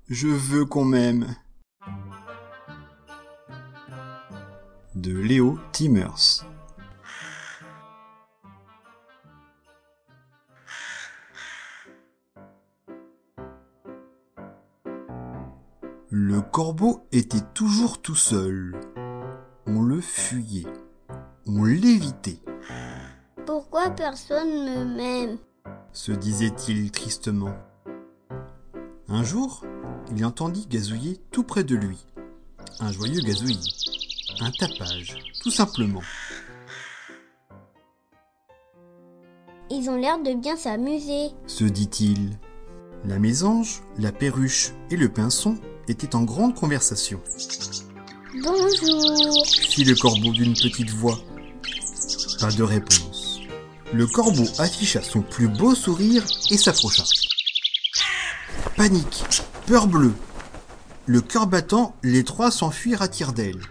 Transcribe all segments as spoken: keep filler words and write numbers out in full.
Je veux qu'on m'aime. De Léo Timmers. Le corbeau était toujours tout seul. On le fuyait. On l'évitait. Pourquoi personne ne m'aime ? Se disait-il tristement. Un jour, il entendit gazouiller tout près de lui. Un joyeux gazouillis. Un tapage, tout simplement. Ils ont l'air de bien s'amuser, se dit-il. La mésange, la perruche et le pinson étaient en grande conversation. Bonjour, fit le corbeau d'une petite voix. Pas de réponse. Le corbeau afficha son plus beau sourire et s'approcha. Panique, peur bleue. Le cœur battant, les trois s'enfuirent à tire-d'aile.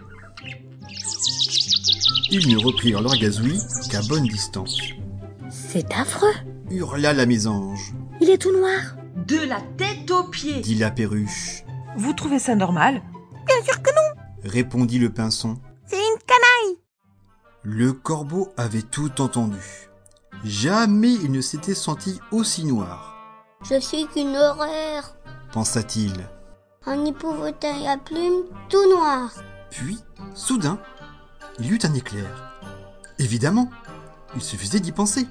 Ils ne reprirent leur gazouillis qu'à bonne distance. C'est affreux, hurla la mésange. Il est tout noir. De la tête aux pieds, dit la perruche. Vous trouvez ça normal ? Bien sûr que non. Répondit le pinson. C'est une canaille. Le corbeau avait tout entendu. Jamais il ne s'était senti aussi noir. Je suis qu'une horreur, pensa-t-il. Un épouvantail à plumes tout noir. Puis, soudain, il eut un éclair. Évidemment, il suffisait d'y penser.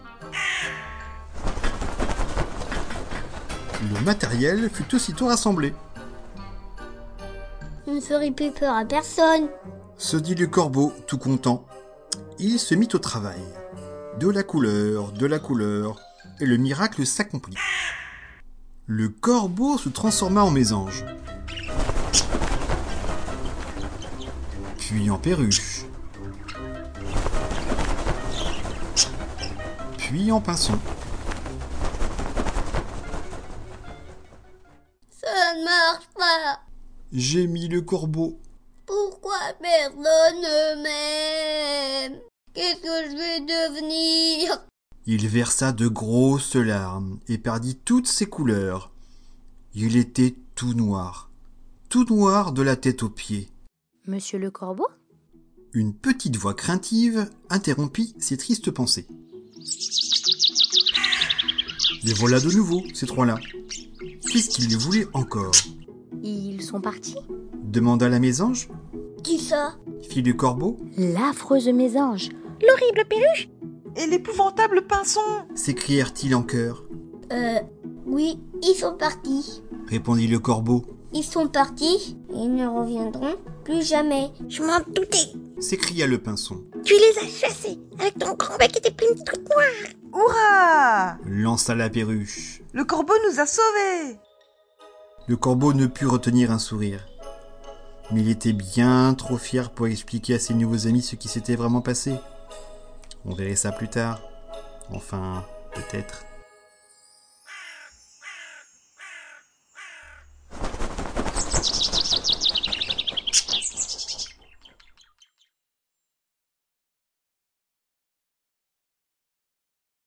Le matériel fut aussitôt rassemblé. Je ne ferai plus peur à personne, se dit le corbeau, tout content. Il se mit au travail. De la couleur, de la couleur, et le miracle s'accomplit. Le corbeau se transforma en mésange, puis en perruche, puis en pinson. Ça ne marche pas. Gémit le corbeau. Pourquoi personne ne m'aime ? Qu'est-ce que je vais devenir ? Il versa de grosses larmes et perdit toutes ses couleurs. Il était tout noir, tout noir de la tête aux pieds. Monsieur le corbeau ? Une petite voix craintive interrompit ses tristes pensées. Les voilà de nouveau, ces trois-là. Qu'est-ce qu'ils voulaient encore ? Ils sont partis ? demanda la mésange. Qui ça ? fit le corbeau. L'affreuse mésange, l'horrible perruche et l'épouvantable pinson, s'écrièrent-ils en chœur. Euh, oui, ils sont partis. Répondit le corbeau. Ils sont partis et ils ne reviendront plus jamais. Je m'en doutais, s'écria le pinson. Tu les as chassés avec ton grand bec et tes plumes de trucs noirs. Hurrah ! lança la perruche. Le corbeau nous a sauvés. Le corbeau ne put retenir un sourire. Mais il était bien trop fier pour expliquer à ses nouveaux amis ce qui s'était vraiment passé. On verrait ça plus tard. Enfin, peut-être.